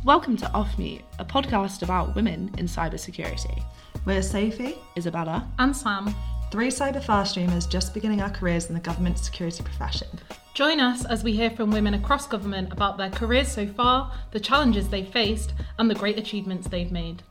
Welcome to Off Mute, a podcast about women in cybersecurity. We're Sophie, Isabella, and Sam, three cyber fast streamers just beginning our careers in the government security profession. Join us as we hear from women across government about their careers so far, the challenges they've faced, and the great achievements they've made.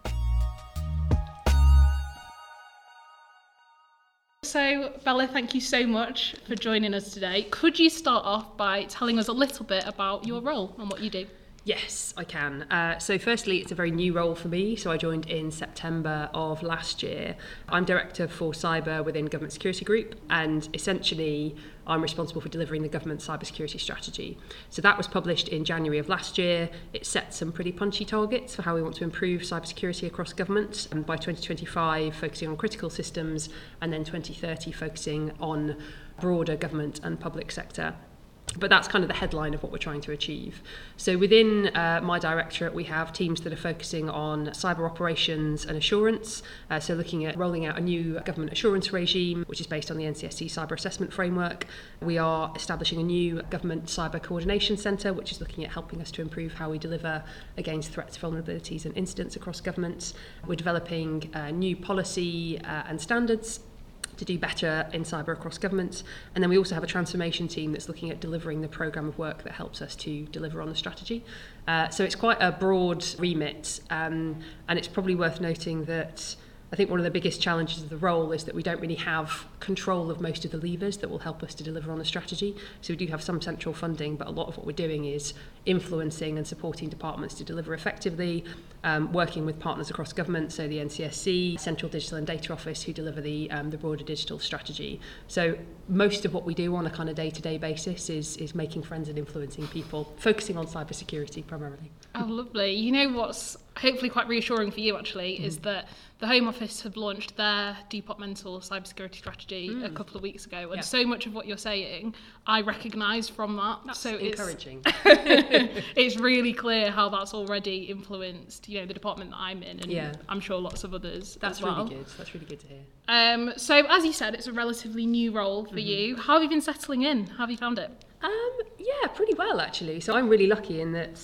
So, Bella, thank you so much for joining us today. Could you start off by telling us a little bit about your role and what you do? Yes, I can. So firstly, it's a very new role for me. So I joined in September of last year. I'm Director for Cyber within Government Security Group, and essentially I'm responsible for delivering the government cybersecurity strategy. So that was published in January of last year. It set some pretty punchy targets for how we want to improve cybersecurity across government, and by 2025 focusing on critical systems, and then 2030 focusing on broader government and public sector. But that's kind of the headline of what we're trying to achieve. So within my directorate, we have teams that are focusing on cyber operations and assurance. So looking at rolling out a new government assurance regime, which is based on the NCSC cyber assessment framework. We are establishing a new government cyber coordination centre, which is looking at helping us to improve how we deliver against threats, vulnerabilities and incidents across government. We're developing new policy and standards to do better in cyber across government. And then we also have a transformation team that's looking at delivering the programme of work that helps us to deliver on the strategy. So it's quite a broad remit, and it's probably worth noting that I think one of the biggest challenges of the role is that we don't really have control of most of the levers that will help us to deliver on the strategy. So we do have some central funding, but a lot of what we're doing is influencing and supporting departments to deliver effectively, working with partners across government, so the NCSC, Central Digital and Data Office, who deliver the broader digital strategy. So most of what we do on a kind of day-to-day basis is making friends and influencing people, focusing on cybersecurity primarily. Oh, lovely. You know what's hopefully quite reassuring for you, actually, is that the Home Office have launched their departmental cybersecurity strategy a couple of weeks ago, and so much of what you're saying I recognise from that. That's so encouraging. It's really clear how that's already influenced, you know, the department that I'm in, and I'm sure lots of others That's as well. really good. That's really good to hear. So as you said, it's a relatively new role for you. How have you been settling in? How have you found it? Yeah, pretty well actually. So I'm really lucky in that,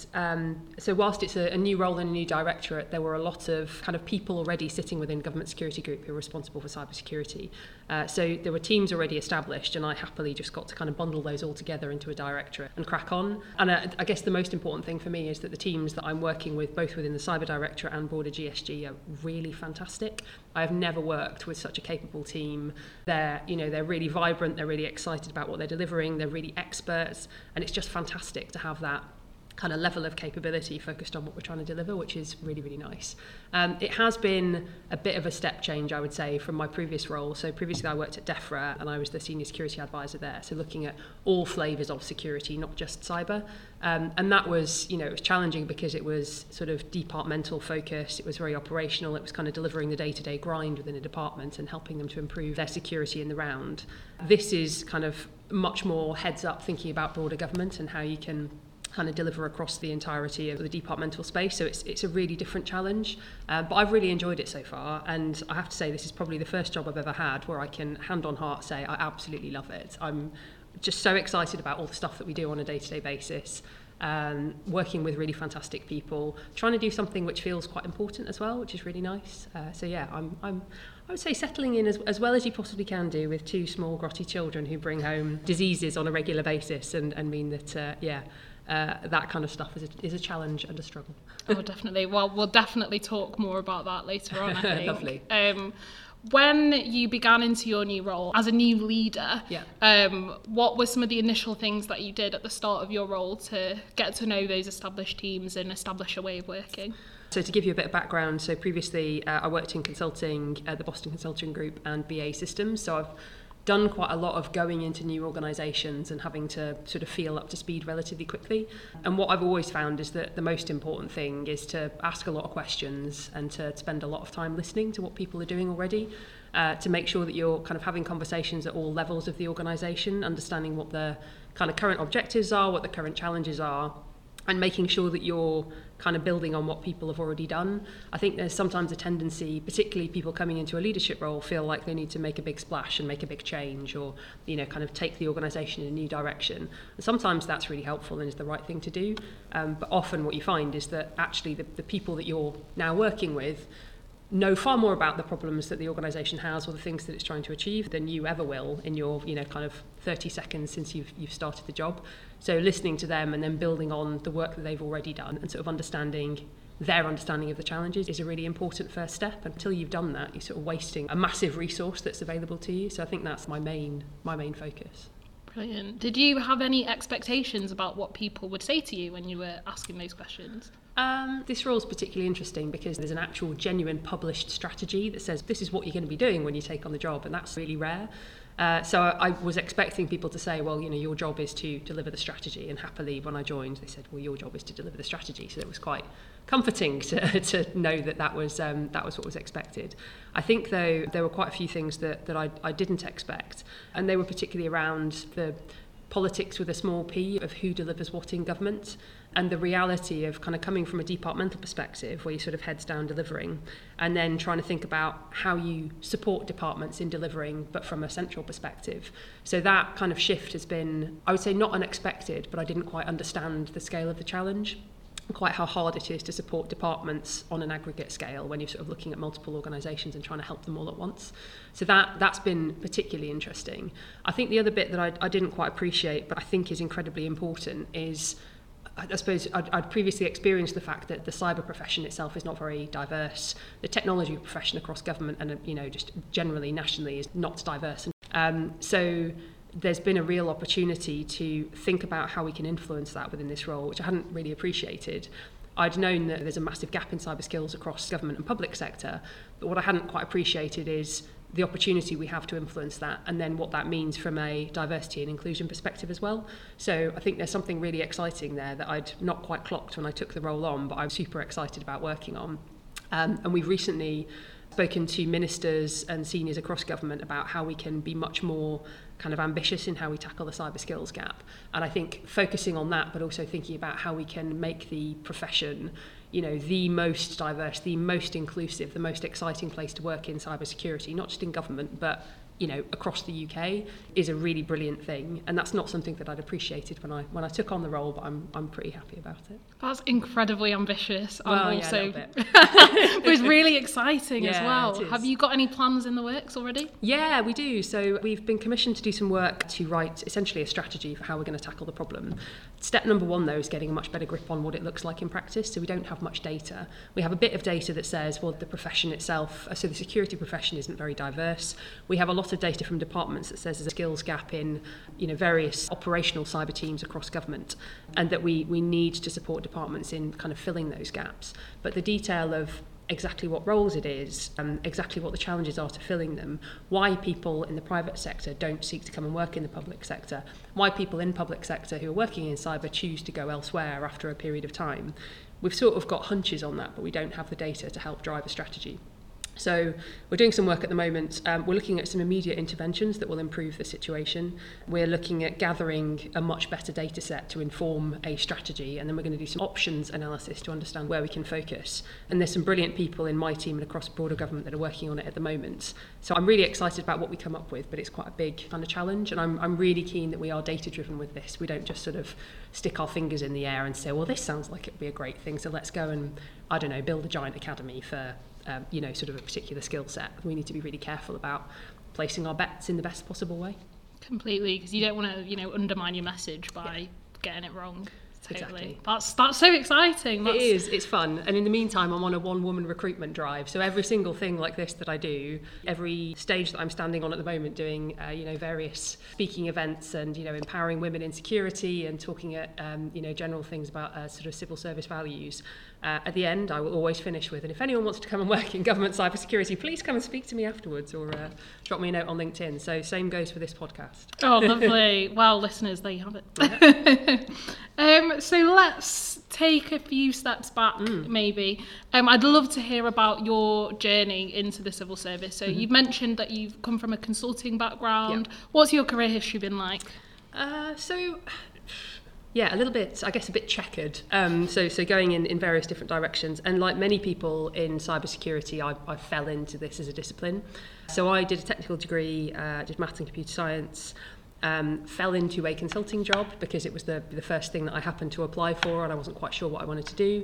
so whilst it's a new role and a new directorate, there were a lot of kind of people already sitting within Government Security Group who were responsible for cybersecurity. So there were teams already established, and I happily just got to kind of bundle those all together into a directorate and crack on. And I guess the most important thing for me is that the teams that I'm working with, both within the Cyber Directorate and broader GSG, are really fantastic. I've never worked with such a capable team. They're really vibrant, they're really excited about what they're delivering, they're really experts, and it's just fantastic to have that kind of level of capability focused on what we're trying to deliver, which is really, really nice. It has been a bit of a step change, I would say, from my previous role. So previously I worked at DEFRA and I was the senior security advisor there, so looking at all flavours of security, not just cyber. And that was, it was challenging because it was sort of departmental focused, it was very operational, it was kind of delivering the day-to-day grind within a department and helping them to improve their security in the round. This is kind of much more heads up, thinking about broader government and how you can kind of deliver across the entirety of the departmental space. So it's a really different challenge, but I've really enjoyed it so far, and I have to say this is probably the first job I've ever had where I can hand on heart say I absolutely love it. I'm just so excited about all the stuff that we do on a day-to-day basis, working with really fantastic people, trying to do something which feels quite important as well, which is really nice. So yeah, I would say settling in as well as you possibly can do with two small grotty children who bring home diseases on a regular basis and mean that that kind of stuff is a challenge and a struggle. Oh, definitely. Well, we'll definitely talk more about that later on, I think. Lovely. When you began into your new role as a new leader, what were some of the initial things that you did at the start of your role to get to know those established teams and establish a way of working? So to give you a bit of background, so previously I worked in consulting at the Boston Consulting Group and BAE Systems, so I've done quite a lot of going into new organisations and having to sort of feel up to speed relatively quickly. And what I've always found is that the most important thing is to ask a lot of questions and to spend a lot of time listening to what people are doing already, to make sure that you're kind of having conversations at all levels of the organisation, understanding what the kind of current objectives are, what the current challenges are, and making sure that you're kind of building on what people have already done. I think there's sometimes a tendency, particularly people coming into a leadership role, feel like they need to make a big splash and make a big change, or kind of take the organisation in a new direction. And sometimes that's really helpful and is the right thing to do. But often what you find is that actually the people that you're now working with know far more about the problems that the organisation has or the things that it's trying to achieve than you ever will in your kind of 30 seconds since you've started the job. So listening to them and then building on the work that they've already done and sort of understanding their understanding of the challenges is a really important first step. Until you've done that, you're sort of wasting a massive resource that's available to you. So I think that's my main focus. Brilliant. Did you have any expectations about what people would say to you when you were asking those questions? This role is particularly interesting because there's an actual genuine published strategy that says this is what you're going to be doing when you take on the job, and that's really rare. So I was expecting people to say, well, your job is to deliver the strategy, and happily when I joined they said, well, your job is to deliver the strategy. So it was quite comforting to know that was what was expected. I think though there were quite a few things that I didn't expect, and they were particularly around the politics with a small p of who delivers what in government, and the reality of kind of coming from a departmental perspective where you sort of heads down delivering, and then trying to think about how you support departments in delivering but from a central perspective. So that kind of shift has been, I would say, not unexpected, but I didn't quite understand the scale of the challenge, quite how hard it is to support departments on an aggregate scale when you're sort of looking at multiple organisations and trying to help them all at once. So that's been particularly interesting. I think the other bit that I didn't quite appreciate, but I think is incredibly important, is I suppose I'd previously experienced the fact that the cyber profession itself is not very diverse. The technology profession across government and just generally nationally is not diverse. So there's been a real opportunity to think about how we can influence that within this role, which I hadn't really appreciated. I'd known that there's a massive gap in cyber skills across government and public sector, but what I hadn't quite appreciated is the opportunity we have to influence that, and then what that means from a diversity and inclusion perspective as well. So I think there's something really exciting there that I'd not quite clocked when I took the role on, but I'm super excited about working on. And we've recently spoken to ministers and seniors across government about how we can be much more kind of ambitious in how we tackle the cyber skills gap. And I think focusing on that, but also thinking about how we can make the profession the most diverse, the most inclusive, the most exciting place to work in cybersecurity, not just in government, but across the UK, is a really brilliant thing. And that's not something that I'd appreciated when I took on the role, but I'm pretty happy about it. That's incredibly ambitious. Well, and also yeah, it was really exciting as well. It is. Have you got any plans in the works already? Yeah, we do. So we've been commissioned to do some work to write essentially a strategy for how we're going to tackle the problem. Step number one, though, is getting a much better grip on what it looks like in practice. So we don't have much data. We have a bit of data that says, well, the profession itself, so the security profession isn't very diverse. We have a lot of data from departments that says there's a skills gap in various operational cyber teams across government, and that we need to support departments in kind of filling those gaps. But the detail of exactly what roles it is, exactly what the challenges are to filling them, why people in the private sector don't seek to come and work in the public sector, why people in public sector who are working in cyber choose to go elsewhere after a period of time. We've sort of got hunches on that, but we don't have the data to help drive a strategy. So we're doing some work at the moment. We're looking at some immediate interventions that will improve the situation. We're looking at gathering a much better data set to inform a strategy, and then we're going to do some options analysis to understand where we can focus. And there's some brilliant people in my team and across broader government that are working on it at the moment. So I'm really excited about what we come up with, but it's quite a big kind of challenge, and I'm really keen that we are data-driven with this. We don't just sort of stick our fingers in the air and say, well, this sounds like it would be a great thing, so let's go and, build a giant academy for sort of a particular skill set. We need to be really careful about placing our bets in the best possible way. Completely, because you don't want to, undermine your message by getting it wrong. Totally. Exactly. That's so exciting. It is. It's fun. And in the meantime, I'm on a one-woman recruitment drive. So every single thing like this that I do, every stage that I'm standing on at the moment, doing various speaking events and empowering women in security and talking at general things about sort of civil service values. At the end, I will always finish with, and if anyone wants to come and work in government cybersecurity, please come and speak to me afterwards, or drop me a note on LinkedIn. So same goes for this podcast. Oh, lovely. Well, listeners, there you have it. Yeah. So let's take a few steps back, maybe. I'd love to hear about your journey into the civil service. So you've mentioned that you've come from a consulting background. Yeah. What's your career history been like? Yeah, a little bit, I guess, a bit checkered. So going in various different directions. And like many people in cybersecurity, I fell into this as a discipline. So I did a technical degree, did maths and computer science, fell into a consulting job because it was the first thing that I happened to apply for, and I wasn't quite sure what I wanted to do.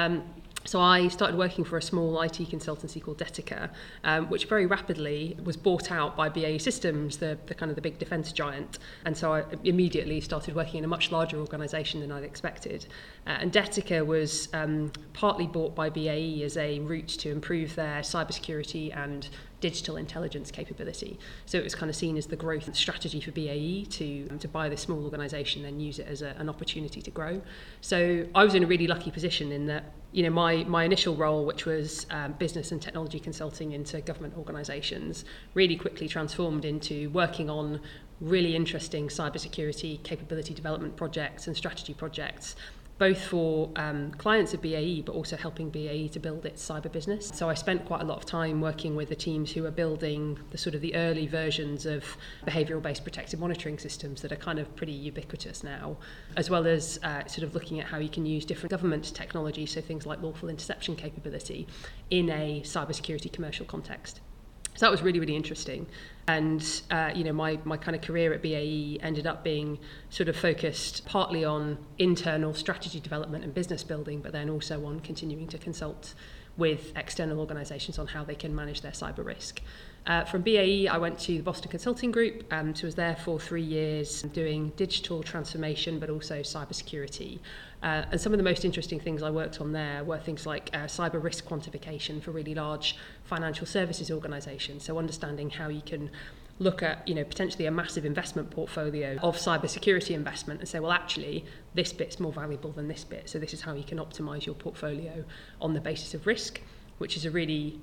So I started working for a small IT consultancy called Detica, which very rapidly was bought out by BAE Systems, the kind of the big defence giant. And so I immediately started working in a much larger organisation than I'd expected. And Detica was partly bought by BAE as a route to improve their cybersecurity and digital intelligence capability. So it was kind of seen as the growth strategy for BAE to buy this small organisation and use it as an opportunity to grow. So I was in a really lucky position in that, you know, my initial role, which was business and technology consulting into government organisations, really quickly transformed into working on really interesting cybersecurity capability development projects and strategy projects, both for clients of BAE, but also helping BAE to build its cyber business. So I spent quite a lot of time working with the teams who are building the sort of the early versions of behavioural-based protective monitoring systems that are kind of pretty ubiquitous now, as well as sort of looking at how you can use different government technology, so things like lawful interception capability, in a cybersecurity commercial context. So that was really, really interesting. And, you know, my kind of career at BAE ended up being sort of focused partly on internal strategy development and business building, but then also on continuing to consult with external organisations on how they can manage their cyber risk. From BAE, I went to the Boston Consulting Group, so I was there for 3 years doing digital transformation, but also cybersecurity. And some of the most interesting things I worked on there were things like cyber risk quantification for really large financial services organisations. So understanding how you can look at, you know, potentially a massive investment portfolio of cybersecurity investment and say, well, actually, this bit's more valuable than this bit. So this is how you can optimise your portfolio on the basis of risk, which is a really...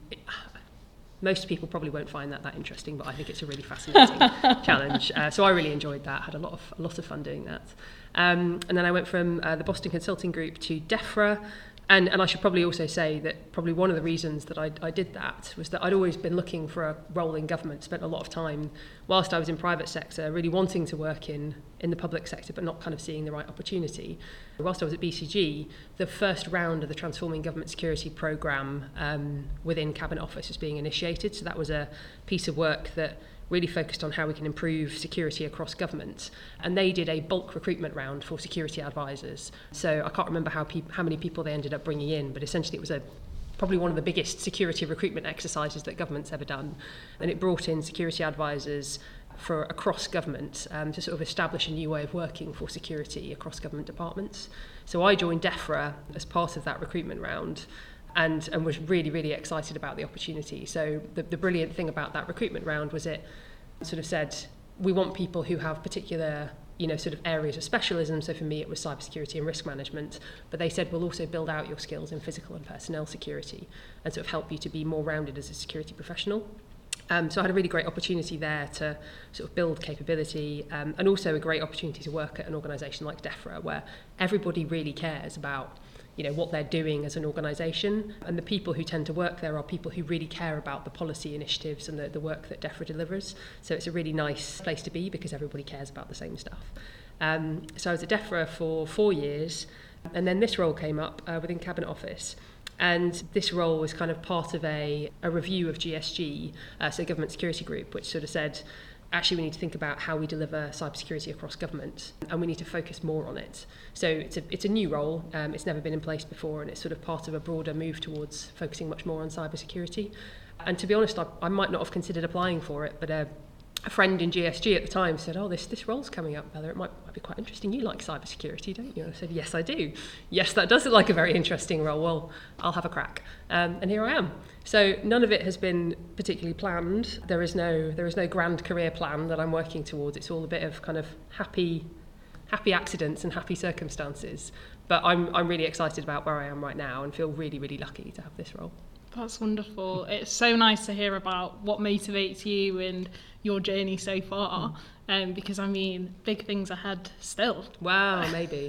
Most people probably won't find that interesting, but I think it's a really fascinating challenge. So I really enjoyed that, had a lot of fun doing that. And then I went from the Boston Consulting Group to DEFRA. And I should probably also say that probably one of the reasons that I did that was that I'd always been looking for a role in government, spent a lot of time, whilst I was in private sector, really wanting to work in the public sector, but not kind of seeing the right opportunity. Whilst I was at BCG, the first round of the Transforming Government Security Programme within Cabinet Office was being initiated. So that was a piece of work that really focused on how we can improve security across government. And they did a bulk recruitment round for security advisors. So I can't remember how many people they ended up bringing in, but essentially it was probably one of the biggest security recruitment exercises that government's ever done. And it brought in security advisors for across government to sort of establish a new way of working for security across government departments. So I joined DEFRA as part of that recruitment round, and was really, really excited about the opportunity. So the brilliant thing about that recruitment round was it sort of said, we want people who have particular, you know, sort of areas of specialism. So for me, it was cybersecurity and risk management. But they said, we'll also build out your skills in physical and personnel security and sort of help you to be more rounded as a security professional. So I had a really great opportunity there to sort of build capability, and also a great opportunity to work at an organisation like DEFRA, where everybody really cares about, you know, what they're doing as an organisation, and the people who tend to work there are people who really care about the policy initiatives and the work that DEFRA delivers. So it's a really nice place to be because everybody cares about the same stuff. So I was at DEFRA for 4 years, and then this role came up within Cabinet Office. And this role was kind of part of a review of GSG, so Government Security Group, which sort of said, actually we need to think about how we deliver cybersecurity across government, and we need to focus more on it. So it's a new role, it's never been in place before, and it's sort of part of a broader move towards focusing much more on cybersecurity. And to be honest, I might not have considered applying for it, but a friend in GSG at the time said, oh, this role's coming up, Bella, it might be quite interesting. You like cybersecurity, don't you? And I said, yes, I do. Yes, that does look like a very interesting role. Well, I'll have a crack. And here I am. So none of it has been particularly planned. There is no grand career plan that I'm working towards. It's all a bit of kind of happy accidents and happy circumstances. But I'm really excited about where I am right now and feel really, really lucky to have this role. That's wonderful. It's so nice to hear about what motivates you and your journey so far, because I mean, big things ahead still. Wow, maybe.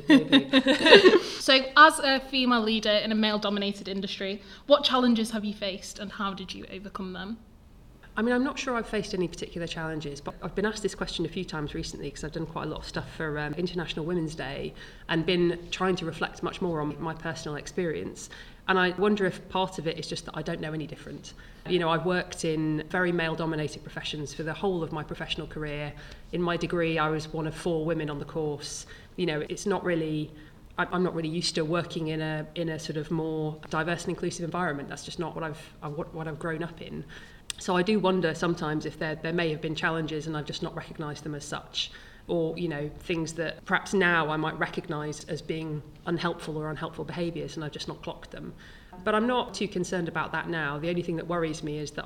So as a female leader in a male-dominated industry, what challenges have you faced and how did you overcome them? I mean, I'm not sure I've faced any particular challenges, but I've been asked this question a few times recently because I've done quite a lot of stuff for International Women's Day and been trying to reflect much more on my personal experience. And I wonder if part of it is just that I don't know any different. You know, I've worked in very male-dominated professions for the whole of my professional career. In my degree, I was one of 4 women on the course. You know, it's not really... I'm not really used to working in a sort of more diverse and inclusive environment. That's just not what I've grown up in. So I do wonder sometimes if there may have been challenges and I've just not recognised them as such, or, you know, things that perhaps now I might recognise as being unhelpful or unhelpful behaviours and I've just not clocked them. But I'm not too concerned about that now. The only thing that worries me is that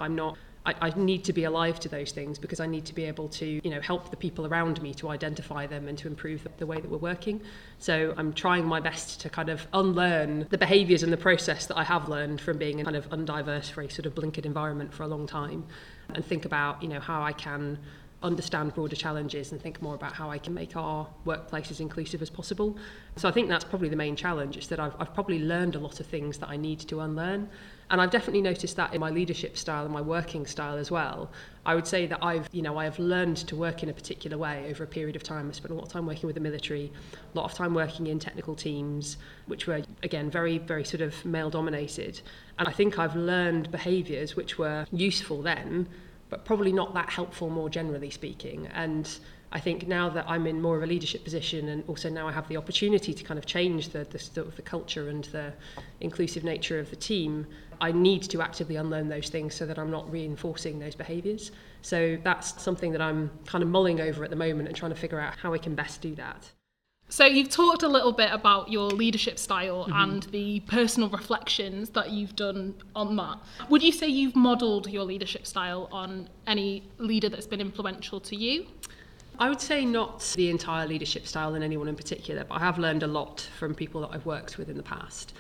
I need to be alive to those things because I need to be able to, you know, help the people around me to identify them and to improve the way that we're working. So I'm trying my best to kind of unlearn the behaviours and the process that I have learned from being in kind of undiverse, very sort of blinkered environment for a long time, and think about, you know, how I can understand broader challenges and think more about how I can make our workplace as inclusive as possible. So I think that's probably the main challenge, is that I've probably learned a lot of things that I need to unlearn. And I've definitely noticed that in my leadership style and my working style as well. I would say that I have learned to work in a particular way over a period of time. I spent a lot of time working with the military, a lot of time working in technical teams, which were, again, very, very sort of male-dominated. And I think I've learned behaviours which were useful then, but probably not that helpful more generally speaking. And I think now that I'm in more of a leadership position, and also now I have the opportunity to kind of change the culture and the inclusive nature of the team, I need to actively unlearn those things so that I'm not reinforcing those behaviours. So that's something that I'm kind of mulling over at the moment and trying to figure out how I can best do that. So you've talked a little bit about your leadership style and the personal reflections that you've done on that. Would you say you've modelled your leadership style on any leader that's been influential to you? I would say not the entire leadership style in anyone in particular, but I have learned a lot from people that I've worked with in the past.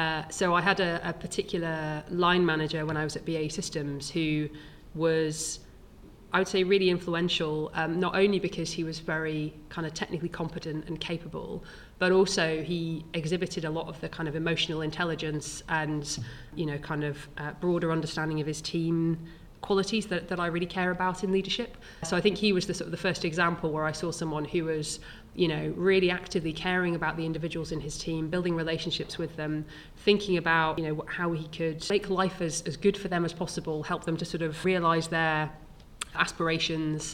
So I had a particular line manager when I was at BAE Systems who was, I would say, really influential, not only because he was very kind of technically competent and capable, but also he exhibited a lot of the kind of emotional intelligence and, you know, kind of broader understanding of his team qualities that I really care about in leadership. So I think he was the sort of the first example where I saw someone who was, you know, really actively caring about the individuals in his team, building relationships with them, thinking about, you know, how he could make life as good for them as possible, help them to sort of realise their aspirations,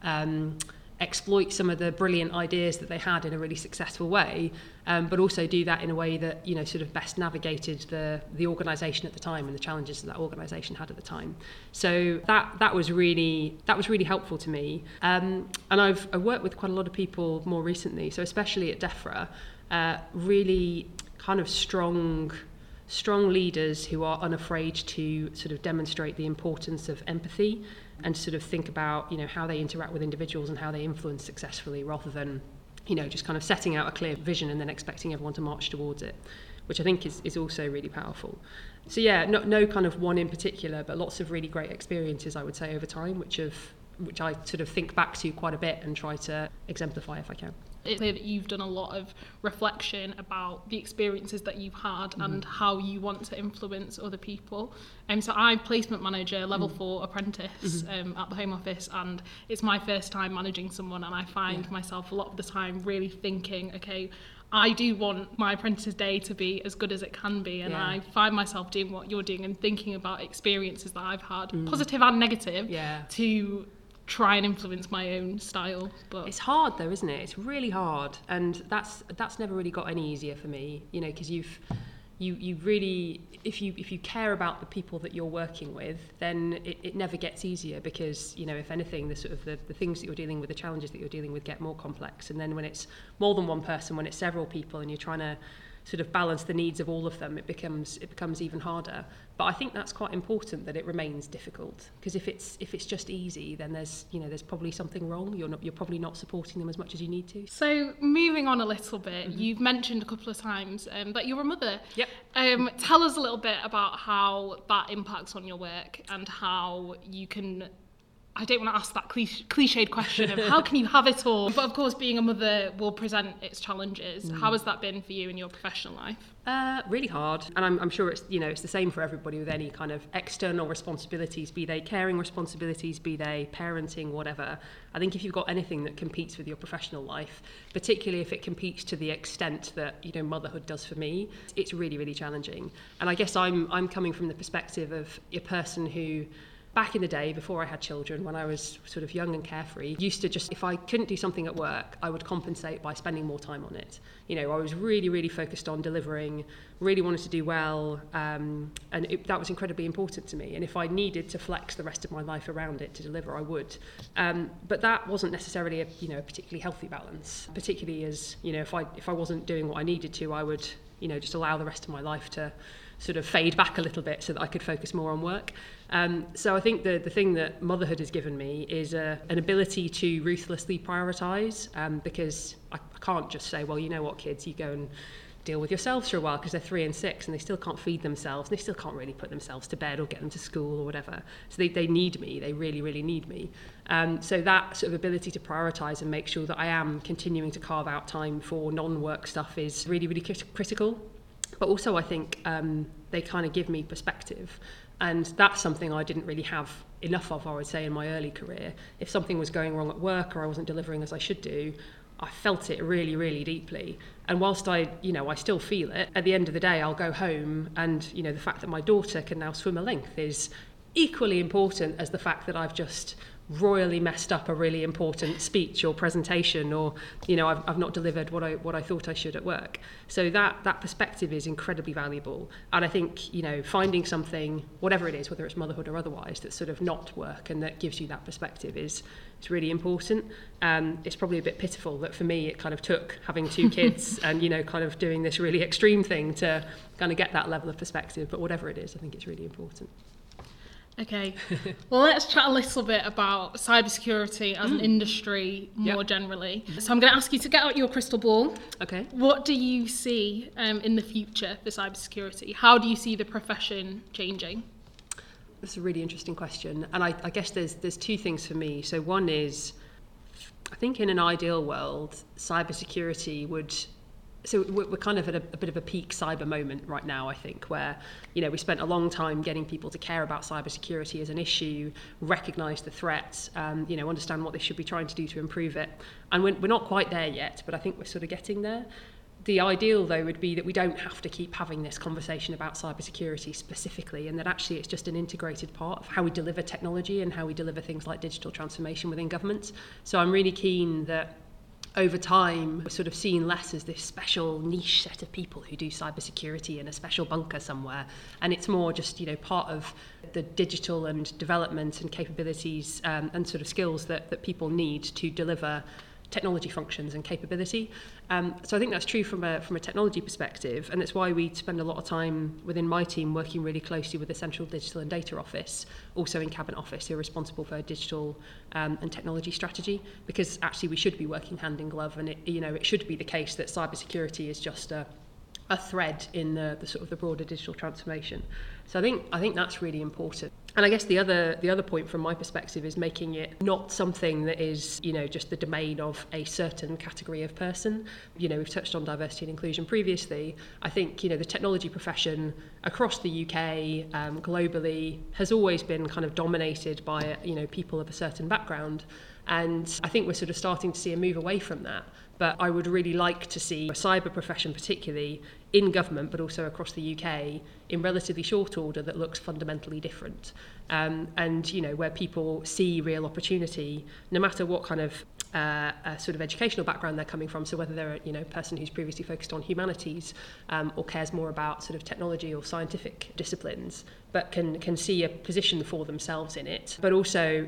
exploit some of the brilliant ideas that they had in a really successful way, but also do that in a way that, you know, sort of best navigated the organisation at the time and the challenges that organisation had at the time. So that was really helpful to me. And I've worked with quite a lot of people more recently, so especially at DEFRA, really kind of strong leaders who are unafraid to sort of demonstrate the importance of empathy and sort of think about, you know, how they interact with individuals and how they influence successfully, rather than, you know, just kind of setting out a clear vision and then expecting everyone to march towards it, which I think is also really powerful. So yeah, no kind of one in particular, but lots of really great experiences, I would say, over time, which I sort of think back to quite a bit and try to exemplify if I can. It's clear that you've done a lot of reflection about the experiences that you've had and how you want to influence other people. So I'm placement manager, level 4 apprentice at the Home Office, and it's my first time managing someone, and I find myself a lot of the time really thinking, okay, I do want my apprentice's day to be as good as it can be, and I find myself doing what you're doing and thinking about experiences that I've had, positive and negative, to try and influence my own style. But it's hard though, isn't it? It's really hard, and that's never really got any easier for me, you know, because you really, if you care about the people that you're working with, then it never gets easier, because, you know, if anything, the sort of the things that you're dealing with, the challenges that you're dealing with, get more complex. And then when it's more than one person, when it's several people, and you're trying to sort of balance the needs of all of them, it becomes even harder. But I think that's quite important, that it remains difficult, because if it's just easy, then there's probably something wrong. You're probably not supporting them as much as you need to. So moving on a little bit, you've mentioned a couple of times that you're a mother. Yep. Tell us a little bit about how that impacts on your work and how you can I don't want to ask that cliched question of how can you have it all? But of course, being a mother will present its challenges. How has that been for you in your professional life? Really hard, and I'm sure it's it's the same for everybody with any kind of external responsibilities, be they caring responsibilities, be they parenting, whatever. I think if you've got anything that competes with your professional life, particularly if it competes to the extent that motherhood does for me, it's really, really challenging. And I guess I'm coming from the perspective of a person who, back in the day, before I had children, when I was sort of young and carefree, used to just, if I couldn't do something at work, I would compensate by spending more time on it. I was really, really focused on delivering, really wanted to do well, and that was incredibly important to me. And if I needed to flex the rest of my life around it to deliver, I would. But that wasn't necessarily a particularly healthy balance, particularly as, if I wasn't doing what I needed to, I would, just allow the rest of my life to sort of fade back a little bit so that I could focus more on work. So I think the thing that motherhood has given me is an ability to ruthlessly prioritise, because I can't just say, well, you know what, kids, you go and deal with yourselves for a while, because they're 3 and 6 and they still can't feed themselves, and they still can't really put themselves to bed or get them to school or whatever. So they need me, they really, really need me. So that sort of ability to prioritise and make sure that I am continuing to carve out time for non-work stuff is really, really critical. But also I think they kind of give me perspective, and that's something I didn't really have enough of, I would say, in my early career. If something was going wrong at work or I wasn't delivering as I should do, I felt it really, really deeply. And whilst I still feel it, at the end of the day, I'll go home and, the fact that my daughter can now swim a length is equally important as the fact that I've just royally messed up a really important speech or presentation, or I've not delivered what I thought I should at work. So that perspective is incredibly valuable, and I think finding something, whatever it is, whether it's motherhood or otherwise, that's sort of not work and that gives you that perspective is really important. It's probably a bit pitiful that for me it kind of took having 2 kids and kind of doing this really extreme thing to kind of get that level of perspective, but whatever it is, I think it's really important. Okay, well, let's chat a little bit about cybersecurity as an industry more generally. So I'm going to ask you to get out your crystal ball. Okay. What do you see in the future for cybersecurity? How do you see the profession changing? That's a really interesting question. And I guess there's 2 things for me. So one is, I think in an ideal world, cybersecurity would... So we're kind of at a bit of a peak cyber moment right now, I think, where, we spent a long time getting people to care about cybersecurity as an issue, recognise the threats, understand what they should be trying to do to improve it. And we're not quite there yet, but I think we're sort of getting there. The ideal, though, would be that we don't have to keep having this conversation about cybersecurity specifically, and that actually it's just an integrated part of how we deliver technology and how we deliver things like digital transformation within governments. So I'm really keen that over time, we're sort of seen less as this special niche set of people who do cybersecurity in a special bunker somewhere. And it's more just, part of the digital and development and capabilities and sort of skills that people need to deliver technology functions and capability. So I think that's true from a technology perspective, and that's why we spend a lot of time within my team working really closely with the Central Digital and Data Office, also in Cabinet Office, who are responsible for digital and technology strategy, because actually we should be working hand in glove, and it should be the case that cybersecurity is just a thread in the sort of the broader digital transformation. So I think that's really important. And I guess the other point from my perspective is making it not something that is, just the domain of a certain category of person. We've touched on diversity and inclusion previously. I think, the technology profession across the UK, globally, has always been kind of dominated by, people of a certain background. And I think we're sort of starting to see a move away from that. But I would really like to see a cyber profession, particularly in government, but also across the UK, in relatively short order that looks fundamentally different. And, where people see real opportunity, no matter what kind of sort of educational background they're coming from. So whether they're a person who's previously focused on humanities or cares more about sort of technology or scientific disciplines, but can see a position for themselves in it. But also,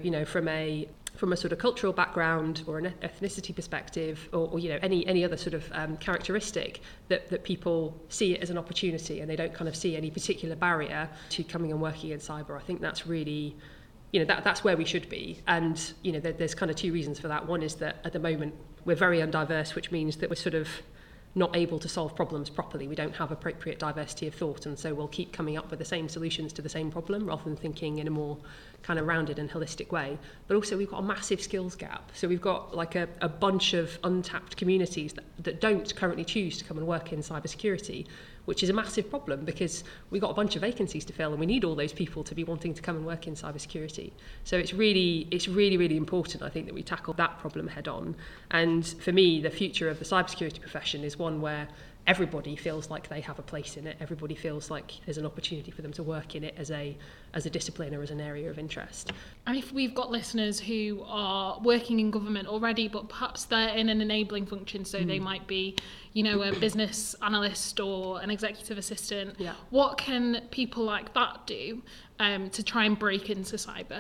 from a sort of cultural background or an ethnicity perspective or any other sort of characteristic that people see it as an opportunity and they don't kind of see any particular barrier to coming and working in cyber. I think that's really, that's where we should be. And, there's kind of 2 reasons for that. One is that at the moment we're very undiverse, which means that we're sort of not able to solve problems properly. We don't have appropriate diversity of thought, and so we'll keep coming up with the same solutions to the same problem rather than thinking in a more kind of rounded and holistic way. But also we've got a massive skills gap. So we've got like a bunch of untapped communities that don't currently choose to come and work in cybersecurity, which is a massive problem because we've got a bunch of vacancies to fill and we need all those people to be wanting to come and work in cybersecurity. So it's really, really important, I think, that we tackle that problem head on. And for me, the future of the cybersecurity profession is one where everybody feels like they have a place in it. Everybody feels like there's an opportunity for them to work in it as a discipline or as an area of interest. And if we've got listeners who are working in government already, but perhaps they're in an enabling function, so they might be, you know, a business analyst or an executive assistant, what can people like that do to try and break into cyber?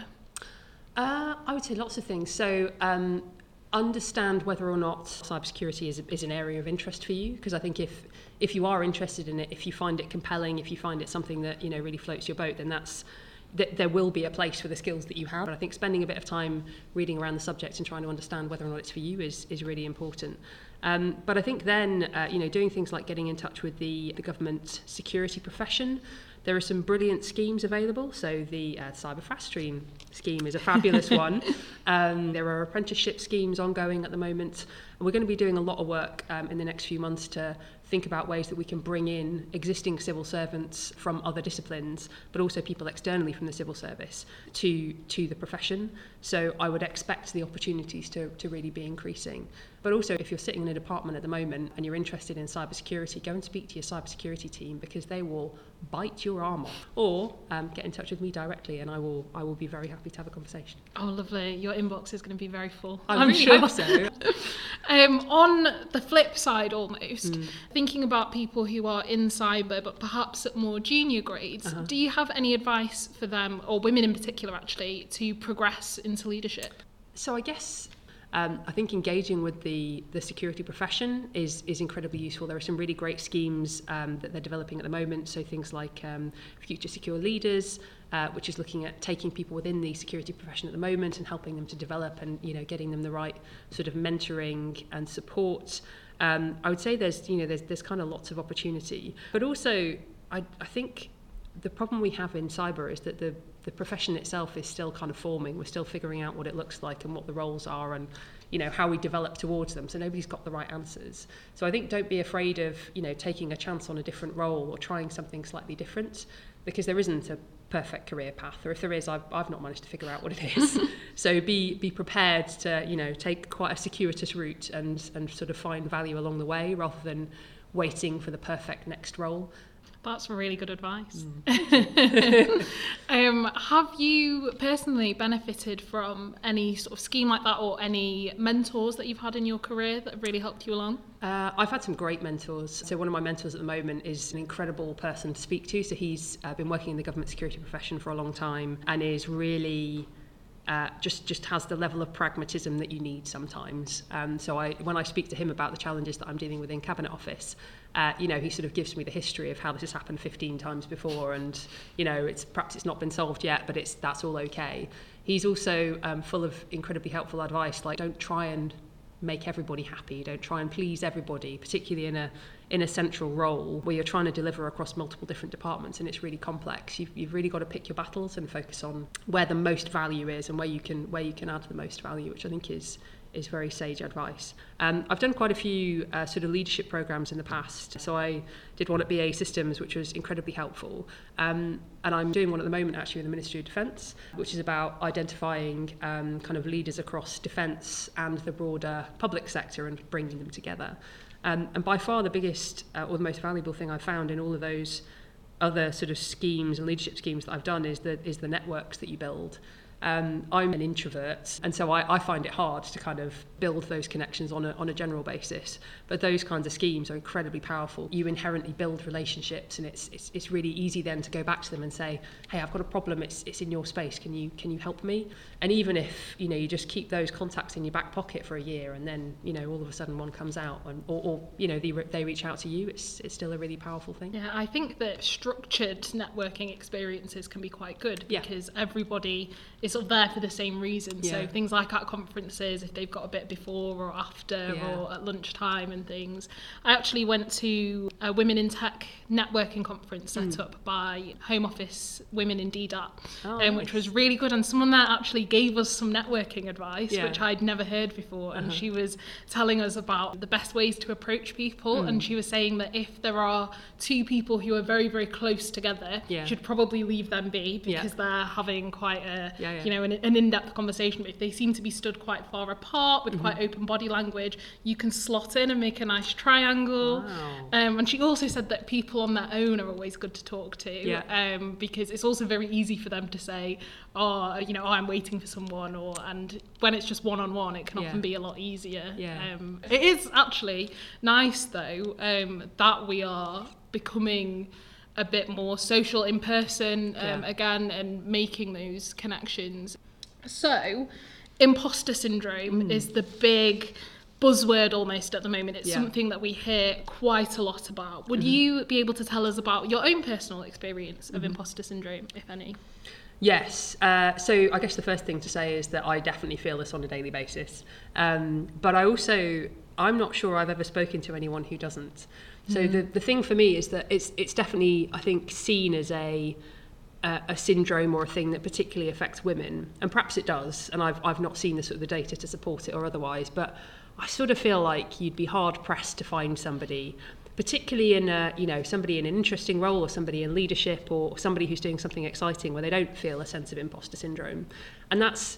I would say lots of things. So understand whether or not cybersecurity is an area of interest for you, because I think if you are interested in it, if you find it compelling, if you find it something that, you know, really floats your boat, then there will be a place for the skills that you have. But I think spending a bit of time reading around the subject and trying to understand whether or not it's for you is really important. But I think then, you know, doing things like getting in touch with the government security profession. There are some brilliant schemes available. So the Cyber Fast Stream scheme is a fabulous one. There are apprenticeship schemes ongoing at the moment. And we're going to be doing a lot of work in the next few months to think about ways that we can bring in existing civil servants from other disciplines, but also people externally from the civil service to the profession. So I would expect the opportunities to really be increasing. But also, if you're sitting in a department at the moment and you're interested in cybersecurity, go and speak to your cybersecurity team, because they will bite your arm off. Or get in touch with me directly, and I will be very happy to have a conversation. Oh, lovely. Your inbox is going to be very full. I'm really sure. Hope so. On the flip side, almost, thinking about people who are in cyber, but perhaps at more junior grades, do you have any advice for them, or women in particular, actually, to progress into leadership? So I guess I think engaging with the security profession is incredibly useful. There are some really great schemes that they're developing at the moment. So things like Future Secure Leaders, which is looking at taking people within the security profession at the moment and helping them to develop and, you know, getting them the right sort of mentoring and support. I would say there's kind of lots of opportunity. But also, I think the problem we have in cyber is that the profession itself is still kind of forming. We're still figuring out what it looks like and what the roles are and, you know, how we develop towards them. So nobody's got the right answers. So I think don't be afraid of, you know, taking a chance on a different role or trying something slightly different, because there isn't a perfect career path, or if there is, I've not managed to figure out what it is. So be prepared to, you know, take quite a circuitous route and sort of find value along the way rather than waiting for the perfect next role. That's really good advice. Have you personally benefited from any sort of scheme like that, or any mentors that you've had in your career that have really helped you along? I've had some great mentors. So one of my mentors at the moment is an incredible person to speak to. So he's been working in the government security profession for a long time and is really just has the level of pragmatism that you need sometimes. So when I speak to him about the challenges that I'm dealing with in Cabinet Office, you know, he sort of gives me the history of how this has happened 15 times before, and, you know, perhaps it's not been solved yet, but that's all okay. He's also full of incredibly helpful advice, like don't try and make everybody happy, don't try and please everybody, particularly in a central role where you're trying to deliver across multiple different departments and it's really complex. You've really got to pick your battles and focus on where the most value is and where you can add the most value, which I think is very sage advice. I've done quite a few sort of leadership programs in the past. So I did one at BAE Systems, which was incredibly helpful. And I'm doing one at the moment actually with the Ministry of Defence, which is about identifying kind of leaders across defence and the broader public sector and bringing them together. And by far the biggest or the most valuable thing I've found in all of those other sort of schemes and leadership schemes that I've done is the networks that you build. I'm an introvert, and so I find it hard to kind of build those connections on a general basis. But those kinds of schemes are incredibly powerful. You inherently build relationships, and it's really easy then to go back to them and say, "Hey, I've got a problem. It's in your space. Can you help me?" And even if, you know, you just keep those contacts in your back pocket for a year, and then, you know, all of a sudden one comes out, or you know, they reach out to you, it's still a really powerful thing. Yeah, I think that structured networking experiences can be quite good because everybody is sort of there for the same reason. Yeah. So things like at conferences, if they've got a bit before or after or at lunchtime and things. I actually went to a Women in Tech networking conference set up by Home Office Women in DDAT, which was really good. And someone there actually gave us some networking advice, which I'd never heard before. And she was telling us about the best ways to approach people. And she was saying that if there are two people who are very, very close together, you should probably leave them be, because they're having quite a, you know, an in-depth conversation. But if they seem to be stood quite far apart with quite open body language, you can slot in and make a nice triangle. And she also said that people on their own are always good to talk to, because it's also very easy for them to say, oh, you know, I'm waiting for someone, and when it's just one-on-one, it can often be a lot easier. It is actually nice, though, that we are becoming a bit more social in person again, and making those connections. So, imposter syndrome is the big buzzword almost at the moment. It's something that we hear quite a lot about. Would you be able to tell us about your own personal experience of imposter syndrome, if any? Yes. So I guess the first thing to say is that I definitely feel this on a daily basis. But I'm not sure I've ever spoken to anyone who doesn't. So the thing for me is that it's definitely, I think, seen as a syndrome or a thing that particularly affects women, and perhaps it does. And I've not seen the sort of the data to support it or otherwise, but I sort of feel like you'd be hard pressed to find somebody, particularly in somebody in an interesting role, or somebody in leadership, or somebody who's doing something exciting, where they don't feel a sense of imposter syndrome. And that's,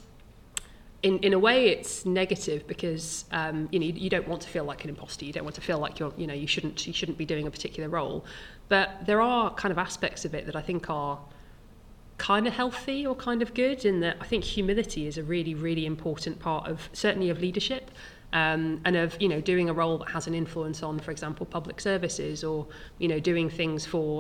in a way, it's negative, because you don't want to feel like an imposter. You don't want to feel like you shouldn't be doing a particular role. But there are kind of aspects of it that I think are kind of healthy or kind of good, in that I think humility is a really, really important part of, certainly, of leadership. And of doing a role that has an influence on, for example, public services, or doing things for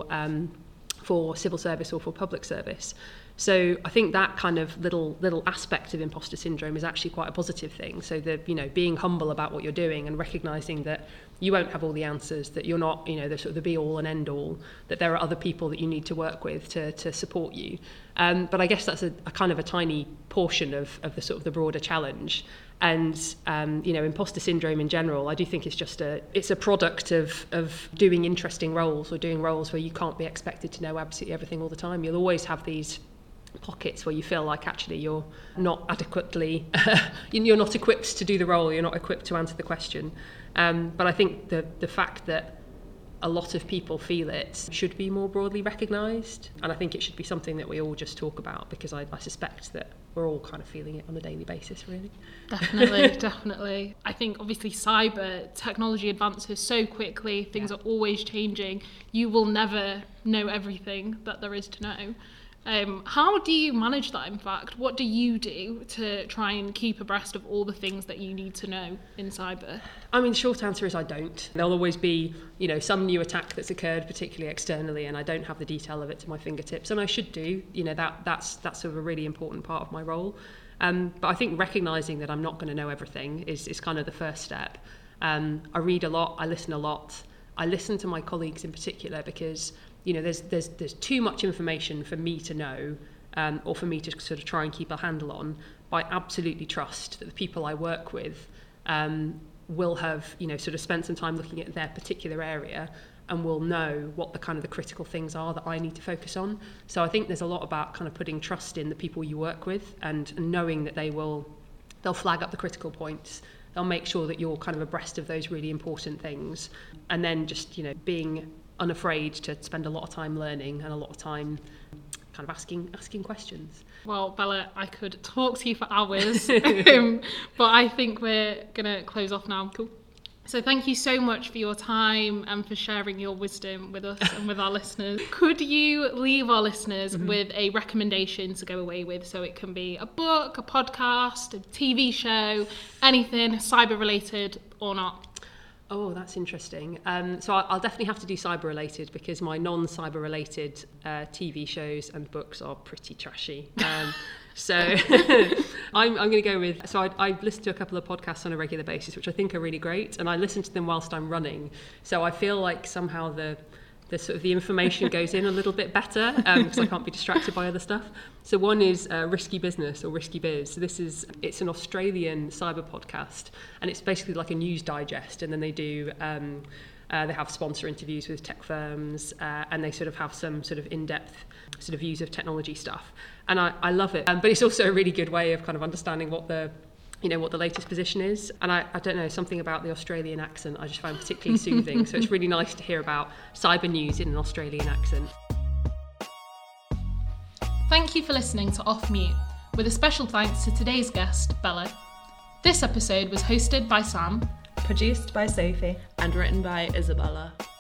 civil service or for public service. So I think that kind of little aspect of imposter syndrome is actually quite a positive thing. So being humble about what you're doing, and recognizing that you won't have all the answers, that you're not the sort of the be all and end all, that there are other people that you need to work with to support you. But I guess that's a kind of a tiny portion of the sort of the broader challenge. And imposter syndrome in general, I do think it's a product of doing interesting roles, or doing roles where you can't be expected to know absolutely everything all the time. You'll always have these pockets where you feel like actually you're not adequately you're not equipped to do the role, you're not equipped to answer the question. But I think the fact that a lot of people feel it should be more broadly recognised, and I think it should be something that we all just talk about, because I suspect that we're all kind of feeling it on a daily basis, really. Definitely. I think obviously cyber technology advances so quickly, things are always changing. You will never know everything that there is to know. How do you manage that, in fact? What do you do to try and keep abreast of all the things that you need to know in cyber? I mean, short answer is I don't. There'll always be, some new attack that's occurred, particularly externally, and I don't have the detail of it to my fingertips, and I should do. That's sort of a really important part of my role. But I think recognising that I'm not going to know everything is kind of the first step. I read a lot, I listen a lot. I listen to my colleagues in particular, because there's too much information for me to know, or for me to sort of try and keep a handle on. But I absolutely trust that the people I work with will have, sort of spent some time looking at their particular area, and will know what the kind of the critical things are that I need to focus on. So I think there's a lot about kind of putting trust in the people you work with, and knowing that they'll flag up the critical points. They'll make sure that you're kind of abreast of those really important things, and then just being unafraid to spend a lot of time learning, and a lot of time kind of asking questions. Well, Bella, I could talk to you for hours, but I think we're going to close off now. Cool. So thank you so much for your time and for sharing your wisdom with us and with our listeners. Could you leave our listeners with a recommendation to go away with? So it can be a book, a podcast, a TV show, anything cyber related or not. Oh, that's interesting. So I'll definitely have to do cyber related, because my non-cyber related TV shows and books are pretty trashy. So I'm going to go with, so I listen to a couple of podcasts on a regular basis, which I think are really great, and I listen to them whilst I'm running. So I feel like somehow the the information goes in a little bit better because I can't be distracted by other stuff. So one is Risky Business or Risky Biz. So it's an Australian cyber podcast, and it's basically like a news digest, and then they do they have sponsor interviews with tech firms, and they sort of have some sort of in-depth sort of views of technology stuff, and I love it. But it's also a really good way of kind of understanding what the latest position is. And I don't know, something about the Australian accent I just find particularly soothing. So it's really nice to hear about cyber news in an Australian accent. Thank you for listening to Off Mute, with a special thanks to today's guest, Bella. This episode was hosted by Sam, Produced by Sophie. And written by Isabella.